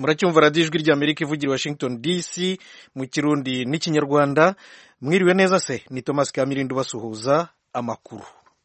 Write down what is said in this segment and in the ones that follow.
muracyumva radiyo ijwi ry'Amerika ivugira Washington DC mu Kirundi n'Ikinyarwanda. Mwiriwe neza se, ni Thomas Kamirindo basuhuza amakuru.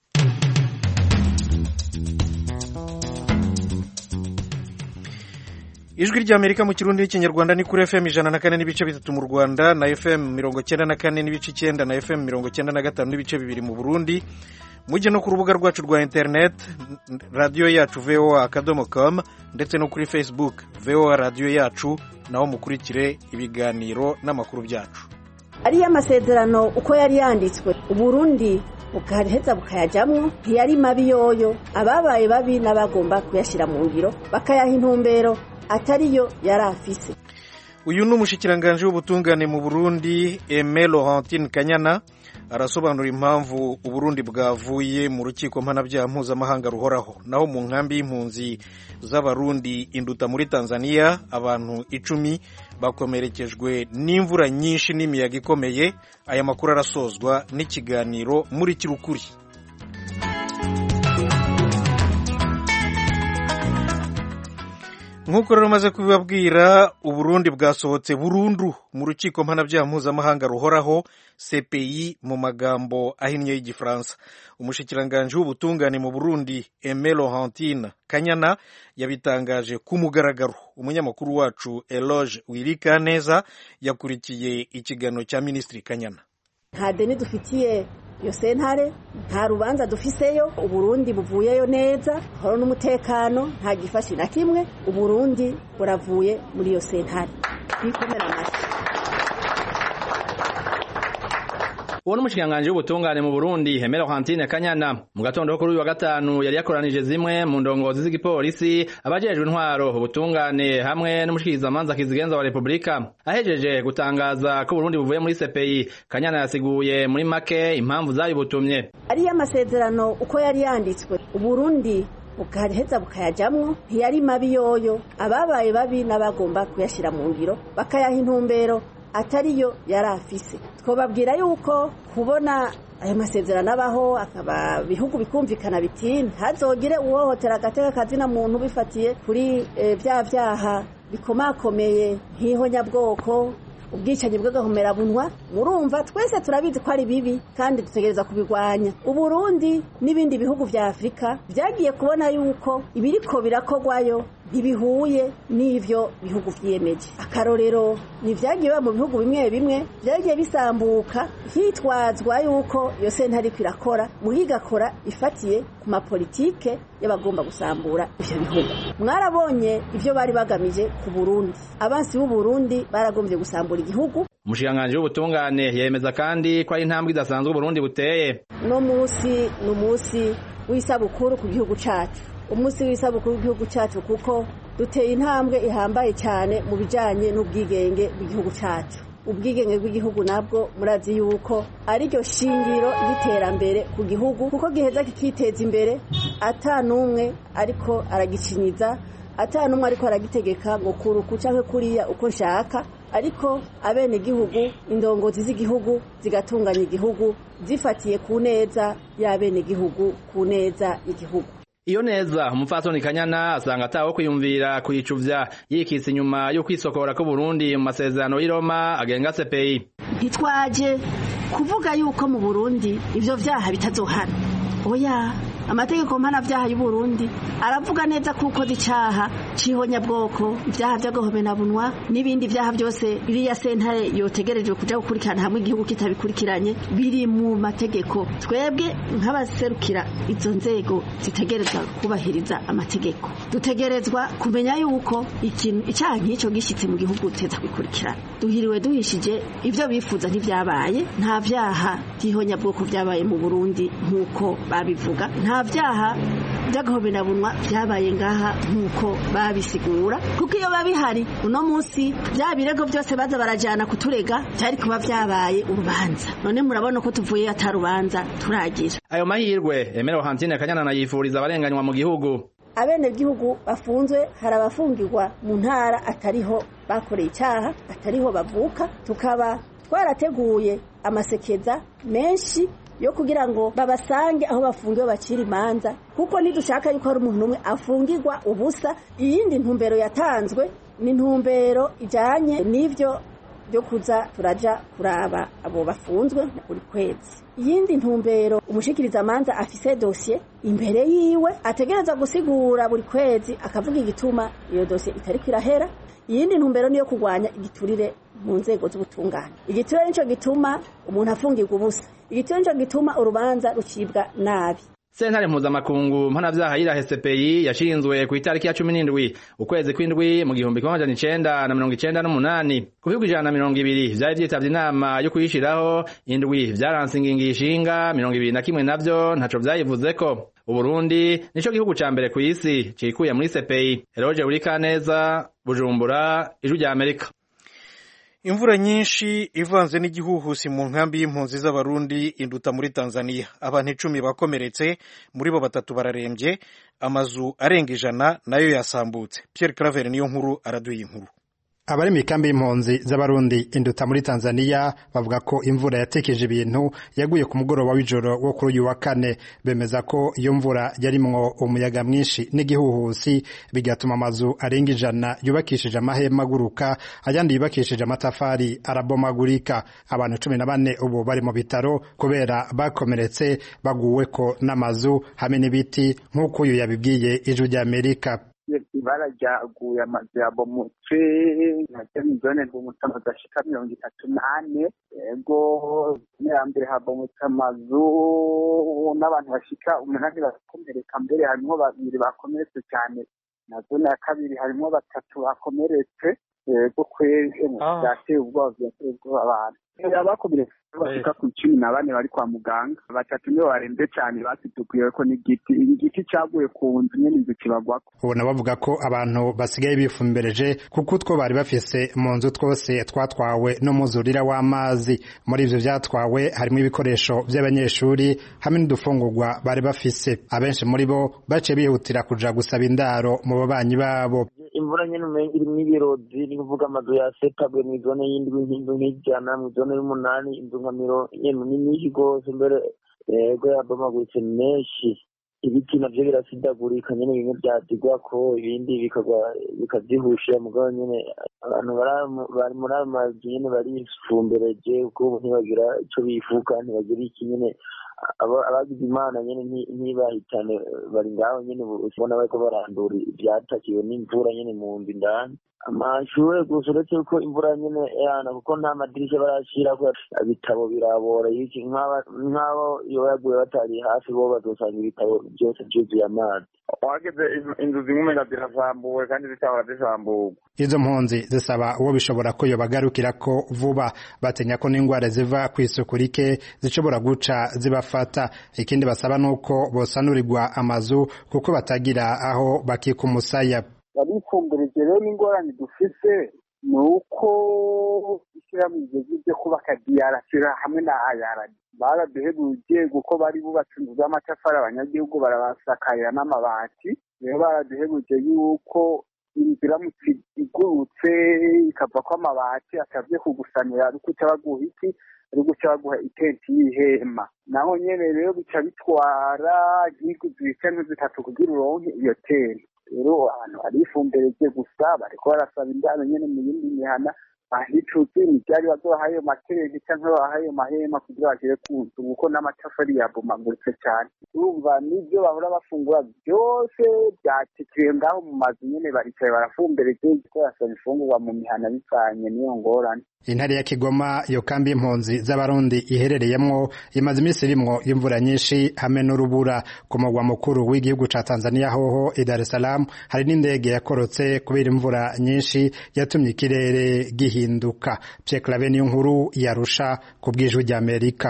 Ijwi ry'Amerika mu Kirundi n'Ikinyarwanda ni kuri FM 104 n'ibice bitatu mu Rwanda, na FM 94 n'ibice 9, na FM 95 n'ibice 2 mu Burundi. Mujye no ku rubuga rwacu rwa internet radio yacu voa.com ndetse no kuri Facebook VOA radio yacu, naho mukurikire ibiganiro n'amakuru byacu. Ari amasezerano uko yari yanditswe Uburundi bukariheza bukayajamwo ntiyari mabi yoyo, ababaye babi n'abagomba kuyashira mu ngiro bakayaha intumbero atariyo yarafise. Uyu n'umushikiranganje w'ubutungane mu Burundi Aimé Laurentine Kanyana arasobanura impamvu Uburundi bwavuye mu rukiko mpanabyaha mpuzamahanga ruhoraho. Naho mu nkambi y'impunzi z'abarundi Induta muri Tanzania abantu 10 bakomerekejwe n'imvura nyinshi n'imiyaga ikomeye. Aya makuru arasozwa n'ikiganiro muri Kirukuri. Nk'uko rero maze kubibabwira, Uburundi bwasohotse burundu mu rukiko mpanabyaha mpuzamahanga ruhoraho CPI mu magambo ahinnye y'Igifaransa. Umushikiranganje w'ubutungane mu Burundi Aimé Laurentine Kanyana yabitangaje ku mugaragaro. Umunyamakuru wacu Eloge Wirikaneza yakurikiye ikiganiro cya Minisitiri Kanyana. Nta deni dufitiye iyo sentare, nta rubanza dufiseyo, Uburundi buvuyeyo neza, horo n'umutekano, nta gifashi na kimwe, Uburundi buravuye muri iyo sentare. Bikomera amashyi. Uwo n'umushikiranganje w'ubutungane mu Burundi Aimé Laurentine Kanyana mu gatondo kuri uyu wa gatanu yari yakoranije zimwe mu ndongozi z'igipolisi, abajejwe intwaro, ubutungane hamwe n'umushikirizamanza kizigenza wa Republika. Ahejeje gutangaza ko Burundi buvuye muri CPI, Kanyana yasiguye muri make impamvu zabibutumye. Ari amasezerano uko yari yanditswe Uburundi bukariheza bukayajamwo ntiyari mabi yoyo, ababaye babi n'abagomba kuyashira mu ngiro bakayaha intumbero atariyo yarafise. Twobabwira yuko kubona ayo masezerano abaho akaba bihugu bikumvikana biti ntazogire uwohotera agateka kazina muntu bifatiye kuri vya vyaha bikomakomeye nk'ihonyabwoko, ubwicanyi bw'agahomerabunwa. Murumva twese turabizi ko ari bibi kandi dutegereza kubigwanya. Uburundi n'ibindi bihugu vya Afrika vyagiye kubona yuko ibiriko birakogwayo ntibihuye n'ivyo bihugu vyiyemeje. Akarorero ni vyagiye mu bihugu bimwe bimwe vyagiye bisambuka hitwazwa yuko iyo sentare irakora muhigakora ifatiye ku mapolitike y'abagomba gusambura ivyo bihugu. Mwarabonye ivyo bari bagamije ku Burundi, abansi b'u Burundi baragombye gusambura igihugu. Umushikiranganje w'ubutungane yemeza kandi ko ari intambwe idasanzwe Burundi buteye. No musi n'umusi w'isabukuru ku gihugu cacu, umunsi w'isabukuru w'igihugu cyacu kuko duteye intambwe ihambaye cyane mu bijanye n'ubwigenge bw'igihugu cyacu. Ubwigenge bw'igihugu nabwo murazi yuko ari ryo shingiro y'iterambere ku gihugu, kuko giheza kikiteza imbere atanumwe ariko aragicinyiza, atanumwe ariko aragitegeka ngo kuruku canke kuriya uko nshaka, ariko abene gihugu, indongozi z'igihugu zigatunganya igihugu zifatiye ku neza y'abene gihugu, ku neza y'igihugu. Iyo neza umupfasoni Kanyana asanga ataho kwiyumvira kuyicuvya yikitse inyuma yo kwisokora ko Burundi mu masezerano y'i Roma agenga CPI. Ntitwaje kuvuga yuko mu Burundi ivyo vyaha bitazohana. Oya, amategeko mpanavyaha y'u Burundi aravuga neza kuko zicaha cihonyabwoko, ivyaha vy'agahomenabunwa n'ibindi vyaha byose iriya sentare yotegerejwe kuja gukurikirana hamwe igihugu kitabikurikiranye biri mu mategeko. Twebwe nk'abaserukira izo nzego zitegerezwa kubahiriza amategeko, dutegerezwa kumenya yuko ikintu icaha nk'ico gishitse mu gihugu teza kwikurikirana. Duhiriwe duhishije ivyo bifuza ntivyabaye, nta vyaha vy'ihonyabwoko vyabaye mu Burundi nk'uko babivuga, nta vyaha by'agahomenabunwa vyabaye ngaha nk'uko babisigura, kuko iyo babihari uno munsi bya birego byose baza barajana kuturega cyari kuba vyabaye urubanza. None murabona ko tuvuye atarubanza turagira. Ayo mahirwe Aimé Laurentine Kanyana yifuriza abarenganywa mu gihugu. Abene gihugu bafunzwe, hari abafungirwa mu ntara atariho bakoreye icyaha, atariho bavuka, tukaba twarateguye amasekeza menshi yo kugira ngo babasange aho bafungiwe bacira imanza, kuko ntidushaka yuko hari umuntu umwe afungirwa ubusa. Iyindi ntumbero yatanzwe ni ntumbero ijanye n'ivyo byo kuza turaja kuraba abo bafunzwe buri kwezi. Iyindi ntumbero, umushikiriza amanza afise dossier imbere yiwe ategereza gusigura buri kwezi akavuga igituma iyo dossier itari kwirahera. Iyindi ntumbero niyo kugwanya igiturire mu nzego z'ubutungane. Igiturire nico gituma umuntu afungirwa ubusa, igiturire nico gituma urubanza rucibwa nabi. Sentare mpuzamakungu mpanavyaha yirahe CPI yashinzwe ku itariki ya 17 ukwezi kw'indwi mu 1998. Ku bihugu 120 vyari vyitavye inama yo kuyishiraho, indwi vyaranse ingingishinga, 21 navyo ntaco vyayivuzeko. Uburundi nico gihugu ca mbere ku isi cikuye muri CPI. Eroje Urikaneza, Bujumbura, Ijwi rya Amerika. Imvura nyinshi ivanze n'igihuhusi mu nkambi y'impunzi z'abarundi induta muri Tanzania. Abantu 10 bakomeretse, muri bo 3 bararembye, amazu arenga 100 nayo yasambutse. Pierre Claver niyo nkuru araduye inkuru. Abari mu kambi y'impunzi z'abarundi induta muri Tanzania bavuga ko imvura yatekeje ibintu yaguye ku mugoroba w'ijoro wo kuri uyu wa kane. Bemeza ko iyo mvura yarimwo umuyaga mwinshi n'igihuhusi bigatuma amazu arenga 100 yubakishije amahema aguruka, ayandi yubakishije amatafari arabomagurika. Abantu 14 ubu bari mu bitaro kubera bakomeretse baguweko n'amazu hamwe n'ibiti, nk'uko uyu yabibwiye Ijwi rya Amerika. Ibara ryaguye amazu yabomotse mu zone rw'umutama gashika 38. Ego nyambere habomotse amazu n'abantu bashika 8 bakomereka, mbere harimo 2 bakomeretse cyane, na zone ya kabiri harimo 3 bakomeretse. Ego kweze byateye ubwoba abantu abakomeretse bashika ku 14 bari kwa muganga, 3 nibo barembye cyane basitukuye ko n'igiti cyaguye ku nzu nyene inzu kibagwako. Ubona bavuga ko abantu basigaye bifumbereje kuko utwo bari bafise mu nzu twose twatwawe n'umuzurira w'amazi. Muri ivyo vyatwawe harimo ibikoresho by'abanyeshuri hamwe n'udufungurwa bari bafise. Abenshi muri bo bace bihutira kuja gusaba indaro mu babanyi babo. Imvura nyene irimo ibirozi, ni kuvuga amazu yasetabwe mu zone y'indwi nk'ijana, mu zone y'umunani inzu nka yemwe ni nyinshi gose, mbere ego yabomaguritse menshi. Ibiti navyo birasidagurika nyene, bimwe byadigwako ibindi bikavyihusha. Mugabo nyene abantu bari muri amazi nyene barifumbereje kuko ntibagira ico bifuka, ntibagira iki nyene. Abagize imana nyene ntibahitane bari ngaho nyene, ubona bariko barandura ivyatakiwe n'imvura nyene mu nzu indani. Amashure gusa uretse ko imvura nyene yana kuko nta madirisha barashira, ko ibitabo birabora iki nk'abo iyo yaguye batari hafi bo bazosanga ibitabo byose byuzuye amazi. Wageze inzu zimwe ziravambuwe kandi zitahora zisamburwa. Izo mpunzi zisaba uwo bishobora ko yobagarukirako vuba, batenya ko n'ingwara ziva kw'isuku rike zishobora guca zibafata. Ikindi basaba nuko bosanurirwa amazu kuko batagira aho bakika umusaya. Barifumbereje rero n'ingorane dufise nuko ishyirahamwe ryo kubaka diyarasira hamwe na ayarani baraduhebuje kuko bari bubatse inzu z'amatafari, abanyagihugu barabasakarira n'amabati. Rero baraduhebuje yuko inzira igurutse ikava ko amabati atavye kugusanira ariko baguha iki, ariko baguha itenti y'ihema. Naho nyene rero bica bitwara igihugu zibicane 3 kugira uronke iyo tenti. Rero abantu barifumbereje gusa bariko barasaba indano nyene mu yindi mihana, ahitutse n'ibyari bazohayo makerenge cyangwa bahayo mahema kugira bagere ku nzu kuko n'amatafari yabomaguritse cyane. Urumva n'ibyo bahora bafungura byose byatikiye ngaho mu mazu nyene, baricaye barafumbereje kuko basaba ifungurwa mu mihana bicanye niyo ngorane. Intare ya Kigoma iyo kambi y'impunzi z'abarundi iherereyemwo imaze iminsi irimwo imvura nyinshi hamwe n'urubura. Ku mugwa mukuru w'igihugu ca Tanzania hoho i Dar es Salaam hari n'indege yakorotse kubera imvura nyinshi yatumye ikirere gihinduka. Pierre Claver niyo nkuru yarusha ku bw'Ijwi rya Amerika.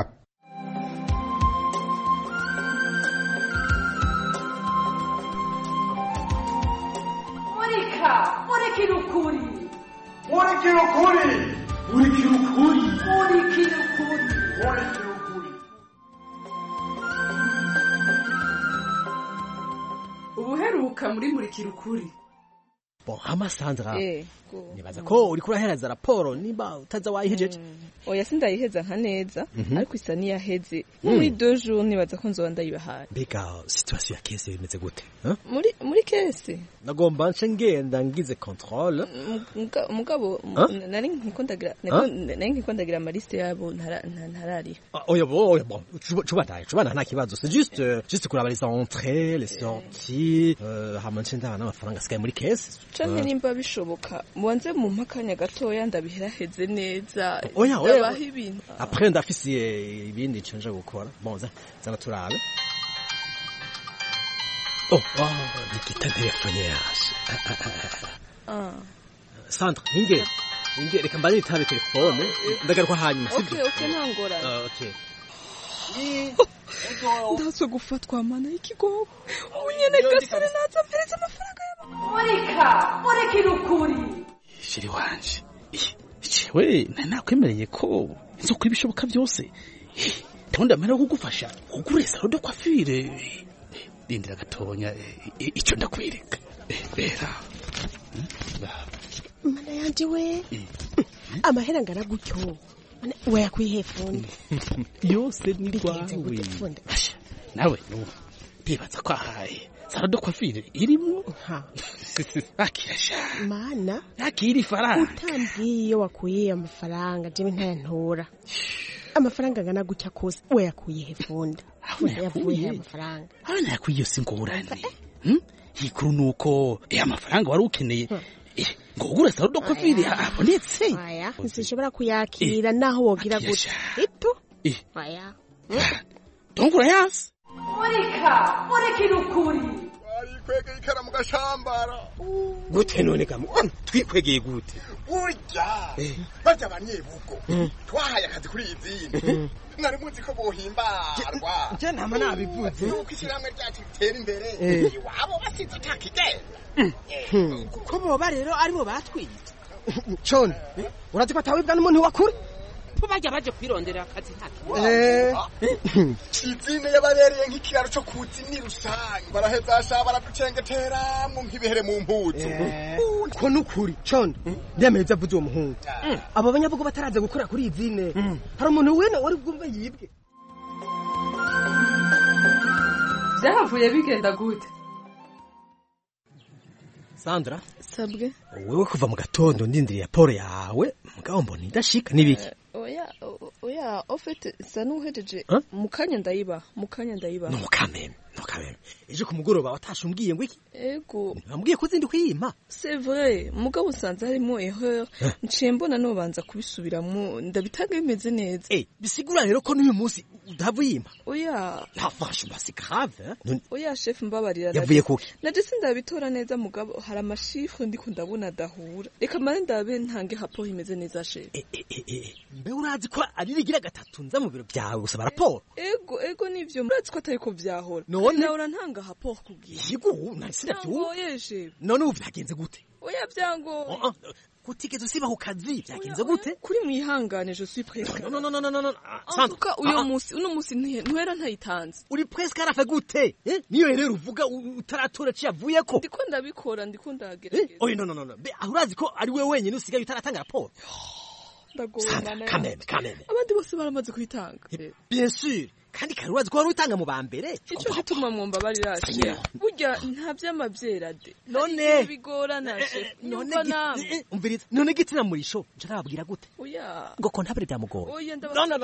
Ubuheruka muri Murikira Ukuri. bon hama Sandra nibaza ko uri kurahereza raporo niba utaza wayihejeje oya sindayiheza nka neza ariko isa niyaheze muri 2 jours nibaza ko nzoba ndayibahaye. Mbega situation ya kese imeze gute muri kese nagomba nce ngenda ngize controle mugabo nari nkikondagira amaliste yabo ntarari oya bon cubana nta kibazo c'est juste kuraba les entrées les sorties hama nce ndabana amafaranga asigaye muri kese canke nimba bishoboka mubanze mu mpakanya gatoya ndabihiraheze neza oya ibintu après ndafise ibindi canje gukora bon zana turabe nikita telefone yaje Sandra ninge reka mbanye itabe telefone ndagaruka hanyuma okay ntangora okay ndazo gufatwa mana ikigogo unyene gasore naza mpereza amafaranga yabo mureka irukuri shiri wanje we nakwemereye ko nzokora ibishoboka byose ndabona amara kugufasha kuguresa rodo kwafire dindira gatonya icyo ndakwereka bera mana yanje we amahera ngana gutyo we yakwihefone yose ni rwawe nawe ndibaza ko ahaye sarado kwafire irimo akirasha mana nakiri faranga utambwiye wakuye amafaranga je ntayantora amafaranga ngana gutya kose we yakuye hefunda yavuye amafaranga abana yakuye singorane hikuru nuko amafaranga wari ukeneye ngo ugura sarado kwafire abonetse aya nsishobora kuyakira naho wogira gutya ito aya tongura yasi mureka irukuri twikwegeye ikara mu gashambara gute none gamu twikwegeye gute urya barya abanyebugo twahaye akazi kuri izindi mwari muzi ko bohimbarwa je ntama nabivuze nuko ishyirahamwe ryacu ritera imbere iwabo basize atakigera kuko boba rero aribo batwize John urazi ko atawibwa n'umuntu wakuri bajya baje kwirondera akazi ntaki izine yababereye nk'ikiraro cyo kuzi rusange baraheza sha baraducengetera mu nkibihere mu mpuzu ko nukuri John ndemeye byavuze uwo muhungu abo banyabugo bataraze gukora kuri izine hari umuntu wene wari bwumve yibwe byahavuye bigenda gute Sandra sabwe wewe kuva mu gatondo ndindiriye raporo yawe mugabo mbona idashika nibiki oya ofete sanuhejeje mukanya ndayiba no mukameme ejo ku mugoroba watashumbwiye ngo iki ego ambwiye ko zindi kwiyima c'est vrai mugabo usanze harimo erreur nciye mbona no banza kubisubiramo ndabitanga bimeze neza bisigura rero ko n'uyu munsi udavuyima oya hafashe basi grave oya chef mbabarira yavuye kuki naje sindabitora neza mugabo hari amashifre ndiko ndabona dahura reka mare ndabe ntange rapport imeze neza chef mbe urazi ko ari rigira gatatu nza mu biro byawe gusaba rapport ego nivyo murazi ko atari ko vyahora none naura ntanga rapport kubwiye yigo nari oyeje none ubu vyagenze gute oya byango kutigeze usiba ku kazi byagenze gute kuri mwihangane je suis presque no sanduka uno musi ntwera ntayitanze uri presque arafa gute niyo rero uvuga utaratora ciyavuye ko ndiko ndabikora ndiko ndagerageza oya no be urazi ko ari we wenyine usigaye utaratanga rapport ndagomana kameme abandi bose baramaze kuyitanga bien sûr kandi karuwazi ko wari utanga mu bambere ico gituma mwumva bari rashe burya nta vy'amavyera de none bigorana chef none gitsina murisho nje nababwira gute oya ngo ko ntabere byamugora oya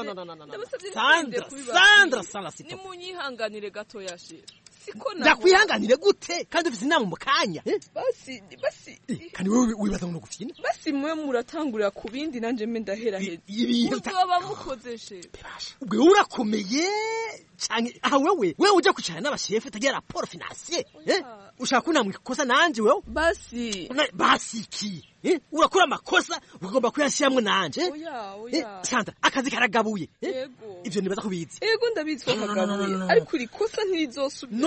Sandra ni munyihanganire gato yashe siko ndakwihanganire gute kandi ufite inama mu kanya basi kandi wewe wibaza ngo gufina basi mwe muratangurira ku bindi nanje mbe ndahera heza uzoba mukoze chef ubwo urakomeye cyane aha wewe ujya kwicara n'abashefu utagira rapport financier ushaka kunamwe kosa nanje wewe basi ki urakora amakosa ugomba kuyashyiramo nanje oya Sandra akazi karagabuye ivyo nibaza kubizi ego ndabizi ko kagabuye ariko uri kosa ntirizosubira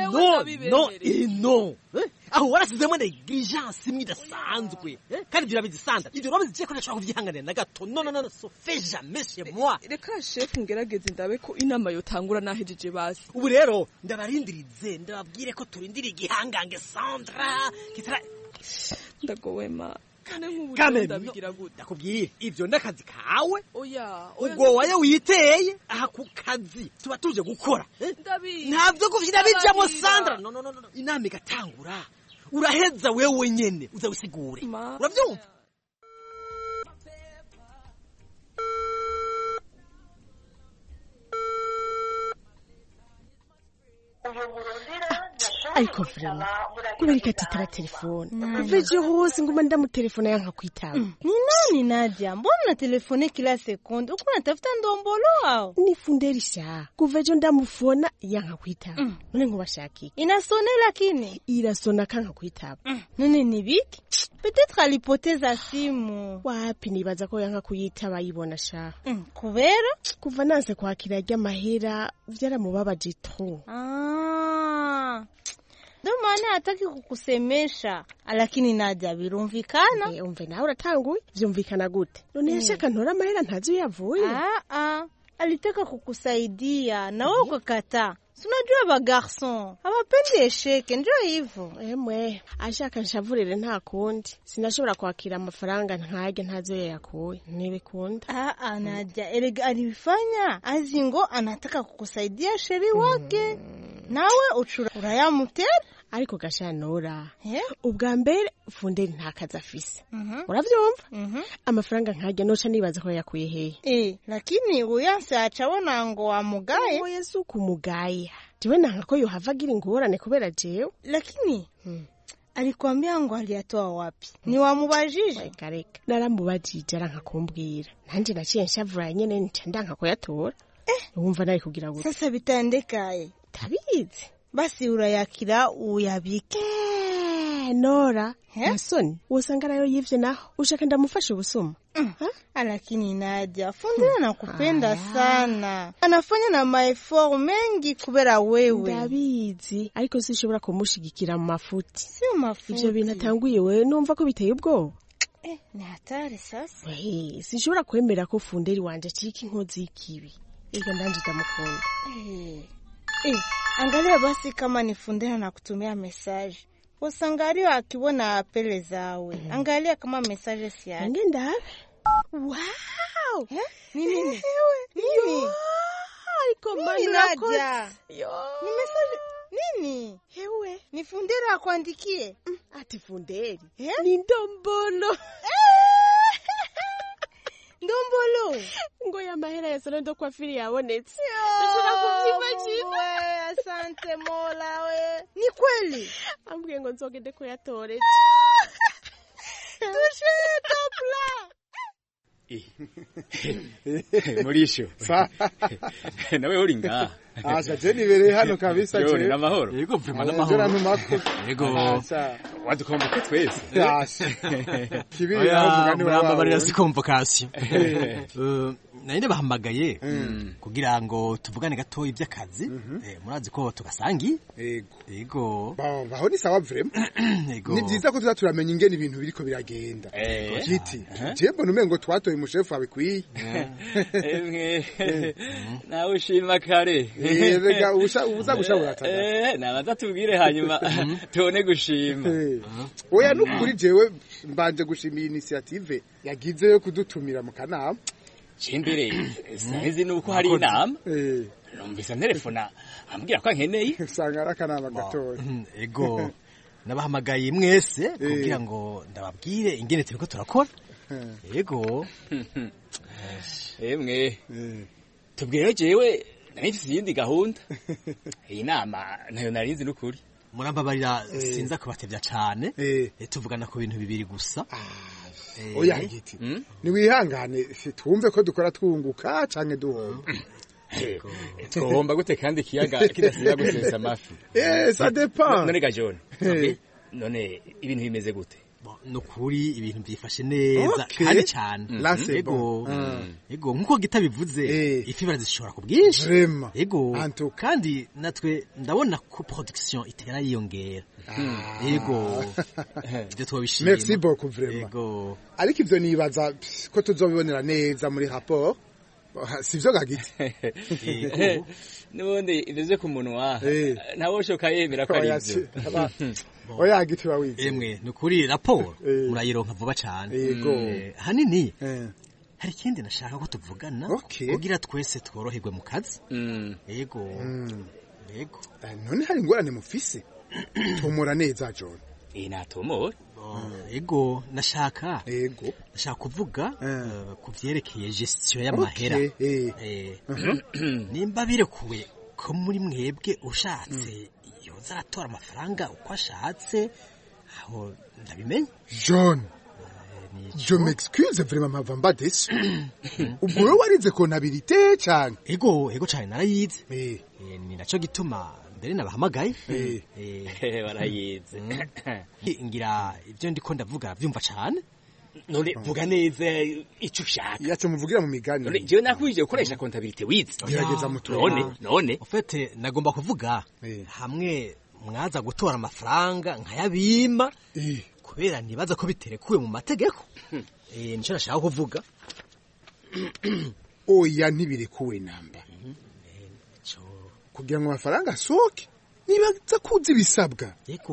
no aho warasizemo negligence imwe idasanzwe kandi ivyo urabizi Sandra ivyo urabizi ko ntashobora kuvyihanganira na gato no so fait jamais chez moi reka chef ngerageze ndabe ko inama yotangura nahejeje basi ubu rero ndabarindirize ndababwire ko turindira igihangange Sandra kitara ndagowe ma Kame ndakubwira ivyo ndakazi kawe oya ubwo waye witeye aha ku kazi tuba tuje gukora ntavyo kuvyina bijamo Sandra no inama igatangura uraheza wewe nyene uza wisigure uravyumva ariko vrema kubera ko atitaba telefone veje hose nguma ndamutelefona yanka kwitaba ni nani Nadia mbona telefone kila sekunde uko unatafuta ndombolo au ni Funderisha kuvejo ndamufona yanka kwitaba none nkubashaki inasone lakini irasona kanka kwitaba none ni biki peut-être alipoteza simu wapi nibaza ko yanka kuyitaba yibona sha kubera kuva nanse kwakira ry'amahera vyaramubabaje trop ndo maana hataki kukusemesha lakini Nadia birumvikana umve nawe uratanguye vyumvikana gute none yashaka ntora amahera ntazi yavuye alitaka kukusaidia na wewe ukakataa unajua ba garçon abapendi esheke ndio hivyo emwe ashaka nshavurire nta kundi sinashobora kwakira amafaranga nkage ntazo yakuye nibikunda Nadia erega alifanya azingo anataka kukusaidia sheri wake nawe urayamutera ariko gashanura ubwa mbere Funderi ntakaza afise uravyumva amafaranga nkage noca nibaza ko yakuye hehe lakini uyanse acabona ngo wamugaye oya suku mugaya jiwe nanga ko yohavagira ingorane kubera jewe lakini alikwambia ngo aliyatoa wapi ni wamubajije kareka naramubajije aranka kumbwira nanje naciye nshavura nyene nca ndanka ko yatora wumva nari kugira gute sasa bitandekaye tabizi basi urayakira uyabike Nora Nasoni usanga nayo yivye naho ushaka ndamufasha ubusuma lakini Nadia Funderi anakupenda sana anafanya na maefort mengi kubera wewe ndabizi ariko sishobora kumushigikira mu mafuti sio mafuti ivyo bintu atanguye wewe numva ko biteye ubwoba ni hatari sasa sishobora kwemera ko Funderi wanje ciki inkozi y'ikibi ego ndanje ndamukunda angalia basi kama ni Funderi na kutumia message usangario akiona apele zawe angalia kama message si yake ngenda wow nini nini ariko Nadia ni message nini hewe ni Funderi akuandikie ati Funderi ni ndombolo ndombolo ngo ya mahera ya solo ndo kwa fili yabonetse ushaka kuvyimagina asante Mola we ni kweli ambwiye ngo nzogende kuyatore tushe topla Murisho nawe uri nga je nibereye hano kabisa je na mahoro yego vuma na mahoro yego wadukomboke twese kibiri mugani wa barira si convocation ninde bahamagaye kugira ngo tuvugane gato iby'akazi murazi ko tugasangi yego baho ni sawa vrem ni byiza ko turamenya ingene ibintu biriko biragenda kiti jembo numengo twatoye umushefu abikwiye nawe ushima kare rega uza gushabura tada nabaza tubwire hanyuma tubone gushima oya nukuri jewe mbanje gushimira initiative yagize yo kudutumira mu kanama Chimbere sinzi nuko hari inama numvise telefona ambwira ko nkeneye usanga arakanama gatoya ego nabahamagaye mwese kugira ngo ndababwire ingene turiko turakora ego emwe tubwire jewe nari yindi gahunda iyi nama nayo narinzi n'ukuri murambabarira sinza kubatevya cyane tuvugana ku bintu bibiri gusa oya giti ni wihangane twumve ko dukora twunguka canke duhomba twomba gute kandi kiyaga kidasiba gusesa amafi ça dépend none gajone none ibintu bimeze gute nukuri ibintu byifashe neza kandi cyane ego nkuko gitabivuze ifi barazishora ku bwinshi ego kandi natwe ndabona ko production itera yiyongera ego ibyo twabishimye merci beaucoup vraiment ego ariko ivyo nibaza ko tuzobibonera neza muri rapport sivyo gagiti nubundi ivyo ku munwa ntaboshoka yemera ko ari ivyo oya giti wawize emwe nukuri raporo murayironka vuba cyane hanini hari ikindi nashaka ko tuvugana kugira twese tworoherwe mu kazi yego none hari ingorane mufise tomora neza John natomora ego nashaka kuvuga ku vyerekeye gestion y'amahera nimba birekuwe ko muri mwebwe ushatse yoza aratora amafaranga uko ashatse aho ndabimenye John je m'excuse vraiment mavamba desu ubwo wewe warize comptabilité cyane ego cyane narayize ni naco gituma mbere nabahamagaye barayize ngira ibyo ndiko ndavuga byumva cyane none vuga neza icyo ushaka yace muvugira mu migani none je nakwije gukoresha comptabilité wize gerageza mutone none ufite nagomba kuvuga hamwe mwaza gutora amafaranga nkayabima kubera nibaza ko biterekuwe mu mategeko nico nashaka kuvuga oya ntibirekuwe namba kugira ngo amafaranga asohoke nibaza kuzi bisabwa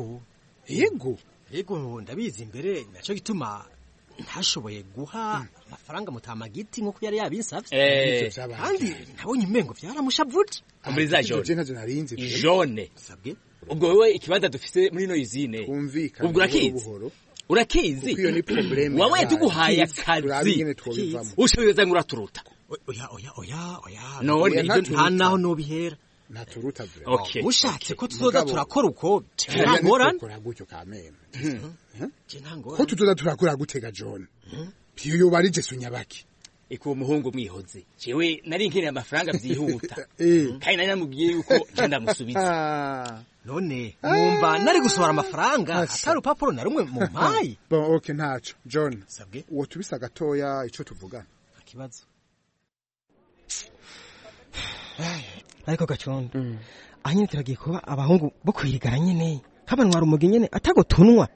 yego ndabizi imbere naco gituma ntashoboye guha amafaranga mutamagiti nko yari yabinsavye kandi nabonye imengo byaramushavuje muri za jone sabwe ubwo wewe ikibanza dufise muri no izine ubwo urakizi iyo ni problème wawe tuguhaye akazi ushobeza nguraturuta oya none nta naho nobihera naturuta vre ushatse ko tuzoza turakora uko ntangorane gutyo kameme ko tuzoza turakora gutega John piyo yo barije sunyabaki iko muhungu mwihoze jewe nari nkeneye amafaranga byihuta kandi nari namubwiye yuko cyanda musubiza none numva nari gusohora amafaranga atari upapuro na rumwe mu mpayi bon okay ntaco John sabwe uwo tubisa gatoya ico tuvugana akibazo ariko gacondo ahanyine turagiye kuba abahungu bo kwirigara nyene kabanwara umugi nyene atagotunwa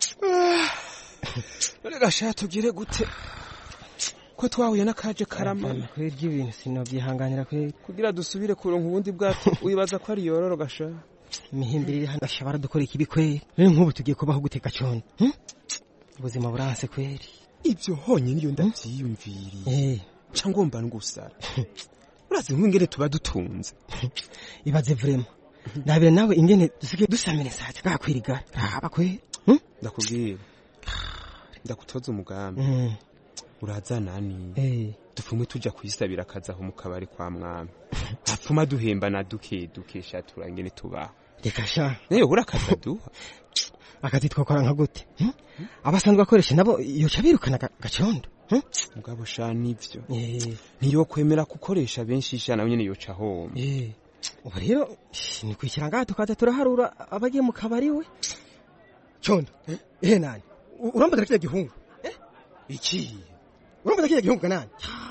rega sha tugire gute ko twahuye n'akaje karamana kwirya ibintu sinobyihanganira kweri kugira dusubire kuronka ubundi bwato wibaza ko ari yororo gasha imihimbirire hano gashobora dukora ikibi kweri rero nk'ubu tugiye kubaho guteka condo ubuzima buranse kweri ibyo honyine iyo ndavyiyumviriye cyangwa ngomba ngusara urazi nk'ingene tuba dutunze ibaze vrema ndabire nawe ingene dusige dusamire sate gakwirigara aba kweri ndakubwira ndakutoza umugambi uraza nani dufumwe tuja kwisabira akazi aho mu kabari kwa mwami hapfuma duhemba na dukesha turangene tubaho reka sha neyo urakaza duha akazi twakora nka gute abasanzwe bakoresha nabo yoca birukana gacondo mugabo sha nivyo niyo kwemera gukoresha benshi ijana nyene yoca home ubu rero ni kwikira ngaha tukaza turaharura abagiye mu kabari we condo nani urambaza kiriya gihungu iki urambaza kiriya gihungu kanani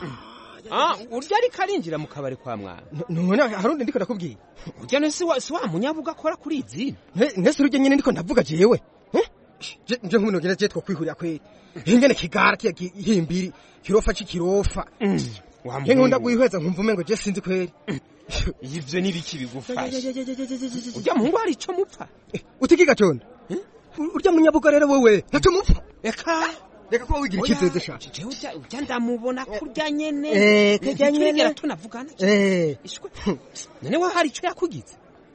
urya ari karinjira mu kabari kwa mwana none harundi ndiko ndakubwiye urya nese wa munyabuga akora kuri izina nese urya nyene ndiko ndavuga jewe nje nk'umuntu genda je twokwihurira kweri ingene kigara kihimbiri kirofa cikirofa nkunda guhweza nkumva umengo je sinzi kweri ivyo nibiki bigufasha urya muhungu hari ico mupfa utikiga condo urya munyabuga rero wewe ntaco mupfa reka ko wigira ikizeze sha urya ndamubona kurya nyene kurya nyene tunavugana ishwe none wa hari ico yakugize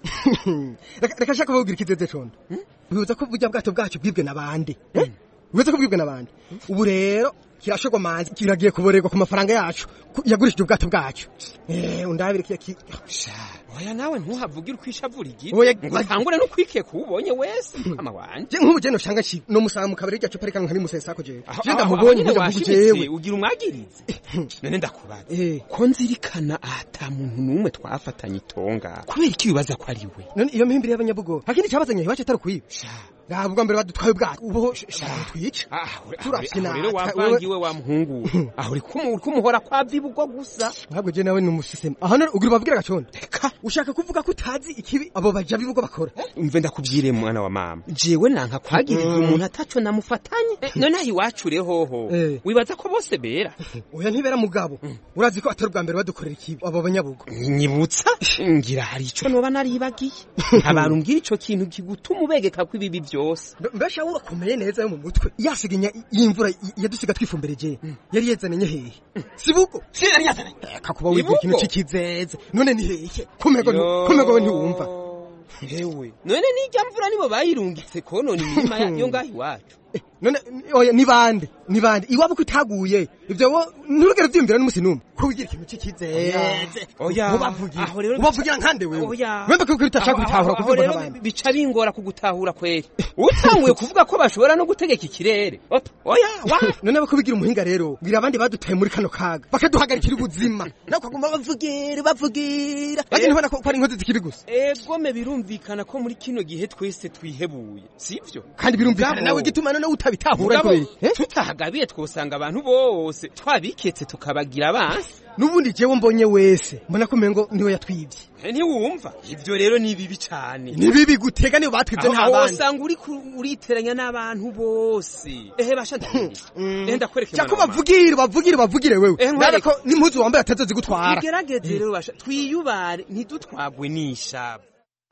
reka shaka wigira ikizeze condo bibuza ko burya bwato bwacu bwibwe nabandi bibuza ko bwibwe nabandi ubu rero kirashogwa manzi kiragiye kuborerwa ku mafaranga yacu yagurishije ubwato bwacu undabire kiya oya nawe ntuhavugira ukwishavura igiti ngo tangure no kwikeka ubonye wese mama wanje nk'ubu je no shanga ki no musaba mu kabari ryacu parika nkari musesa ko je ndamubonye ndavuga jewe ugira umwagirize none ndakubaza ko nzirikana ata muntu numwe twafatanye itonga kubera iki bibaza ko ari we none iyo mihimbire y'abanyabugo hakindi cyabazanye iwacu atari kwiba ntabwo mbere badutwaye ubwato ubu twica rero wavangiwe wewe wa muhungu aho uri kumuhora kwa vibugwa gusa ntabwo je nawe numusisema aho none ugira bavugira gacondo ushaka kuvuga ko utazi ikibi abo baja bibugwa bakora umve ndakuvyire mwana wa mama jewe nanka kwagiriza umuntu ataco namufatanye none aho iwacu rehoho wibaza ko bose bera oya ntibera mugabo urazi ko atari bwa mbere badukorera ikibi abo banyabugo nyibutsa ngira hari ico noba naribagiye abantu mbwira ico kintu kigutuma ubegeka ko ibibi byose mbasha urakomeye neza yo mu mutwe yasiginya y'imvura yadusiga twifumbereje yari yezananye hehe sibuko yari yazananye kakuba wivuga ikintu cikizeze none ni hehe komego ntiwumva hewe none nijya mvura nibo bayirungitse konona imirima yo ngaho iwacu none oya nibande iwabo kutaguye ivyo nurugero vyimvira n'umusi numwe ko wigira ikintu cikizeze oya ubavugira nkande wewe wembe ko utashaka gutahura kuvuga nk'abandi bica bingora kugutahura kweri utanguye kuvuga ko bashobora no gutegeka ikirere oya none bako bigira umuhinga rero bwira abandi badutaye muri kano kaga bakaduhagarikira ubuzima nako kaguma bavugira bagenda ubona ko ari inkozi zikiri gusa egome birumvikana ko muri kino gihe twese twihebuye sivyo kandi birumvikana nawe gituma none utabitahura kweri tutahagabiye twosanga abantu bose twabiketse tukabagira abansi nubundi jewe mbonye wese mbona ko mengo niwe yatwivye ntiwumva ivyo rero ni bibi cyane ni bibi gutega niyo batwivye nta bandi usanga uriteranya n'abantu bose basha ndakwereka cyako bavugire wewe narako n'impuzu wambaye atazozi gutwara igerageze rero basha twiyubare ntidutwagwe n'ishaba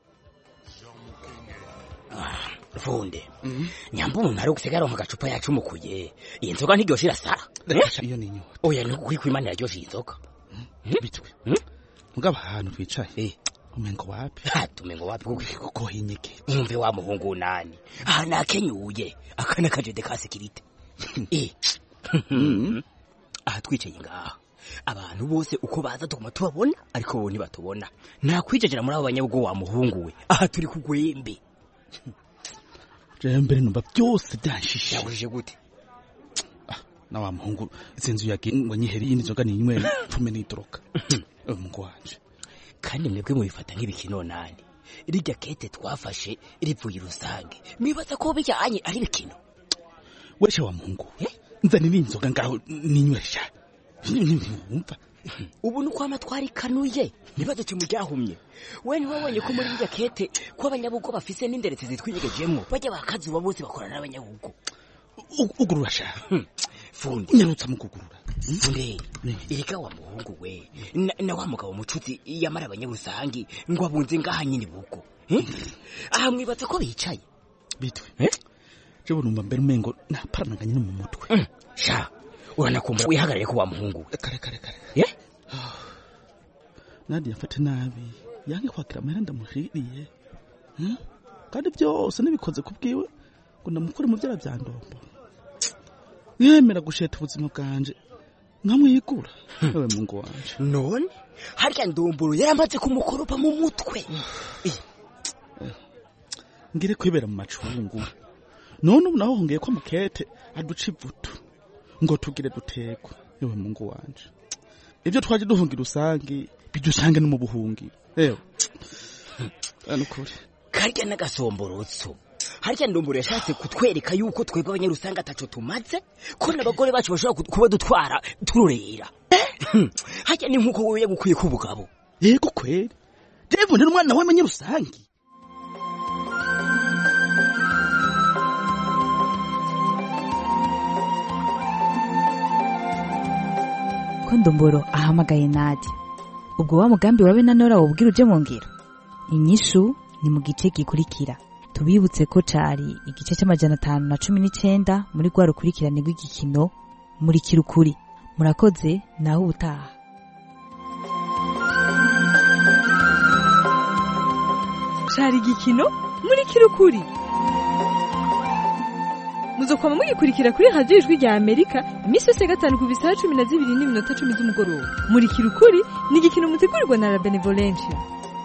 Funde. Nyambuna ari gusigara mu gacupa yacu mukuye. Iyi nzoga ntiryoshe irasara. Iyo ni nyota. Oya no kwimana yaryoshe inzoga. Bitwe. Mugaba ahantu twicaye. Umengo wapi? Tumengo wapi kuko hinyeke. Umve wa muhungu nani. Nakenyuye. Akana kajede ka security. Aha twicaye ngaha. Abantu bose uko baza tuguma tubabona ariko bo ntibatubona. Nakwijejera muri abo banyabugo wa muhungu we. Aha turi kugwembe. Mbere numva byose byanshishe yabujije gute na wa muhungu izinzu yake ngo nyiheri yindi nzoga ninywe tume nitoroka umugo wanje kandi mwebwe mubifata nk'ibikino nani irya kete twafashe irivuye rusange mwibaza ko bijyanye ari bikino weshe wa muhungu nzani n'inzoga ngaho ninywesha umva ubu nuko amatwari kanuye nibaze cyumujyahumye we ntiwabonye ko muri irya kete ko abanyabugo bafise n'inderetse zitwinyegejemo bajya bakazuba bose bakorana n'abanyabugo ugurura sha Funde nyarutsa mukugurura Funde irika wa muhungu we na wa mugabo mucuzi yamara abanyabusangi ngo abunze ngaha nyine bugo aha mwibaze ko bicaye bitwe je bunumva mbere umengo naparanaganye no mu mutwe sha uranakumva wihagarare ko wa muhungu kare nadi yafate nabi yange kwakira amahera ndamushiriye kandi byose nibikoze kubwiwe ngo ndamukore mu byara bya ndombo yemera gusheta ubuzima bwanje nkamwigura wewe mungu wanje none harya ndomboro yaramaze kumukoropa mu mutwe ngire kwibera mu macungu none ubu naho hongeye ko mukete aduca ivutu ngo tugire dutekwa yewe mungu wanje ibyo twaje duhungira usangi bidusange no mu buhungi yewe anukuri karya n'agasomborotso harya ndomboro yashatse kutwereka yuko twebwe abanyarusanga ataco tumaze ko n'abagore bacu bashobora kuba dutwara turorera harya ni nkuko wewe yagukuye ku bugabo yego kweri jewe ndi umwana w'abanyarusangi Ndomboro ahamagaye Nadi ubwo wa mugambi wawe na Nora wobwira uje mu ngiro inyishu ni mu gice gikurikira tubibutse ko cari igice cy'amajana 519 muri gwa rukurikirane rw'igikino muri kirukuri murakoze naho ubutaha cari igikino muri kirukuri muzokwama mugikurikira kuri radio ijwi rya Amerika imisi yose gatanu ku bisaha 12:10 z'umugoroba muri kirukuri ni igikino mutegurirwa na La Benevolencia.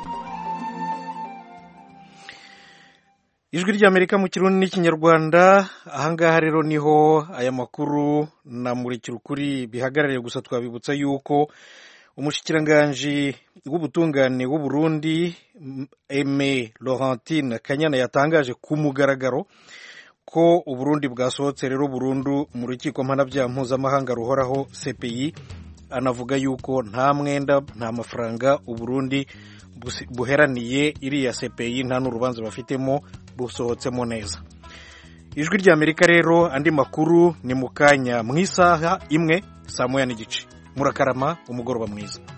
Ijwi rya Amerika mu Kirundi n'ikinyarwanda ahangaha rero niho aya makuru na muri kirukuri bihagarariye gusa twabibutsa yuko umushikiranganje w'ubutungane w'u Burundi Aime Laurentine Kanyana yatangaje ku mugaragaro ko Uburundi bwasohotse rero burundu mu rukiko mpanabyaha mpuzamahanga ruhoraho CPI. Anavuga yuko nta mwenda nta mafaranga Uburundi buheraniye iriya CPI, nta n'urubanza bafitemo, busohotsemo neza. Ijwi rya Amerika rero, andi makuru ni mu kanya mu isaha imwe saa moya n'igice. Murakarama, umugoroba mwiza.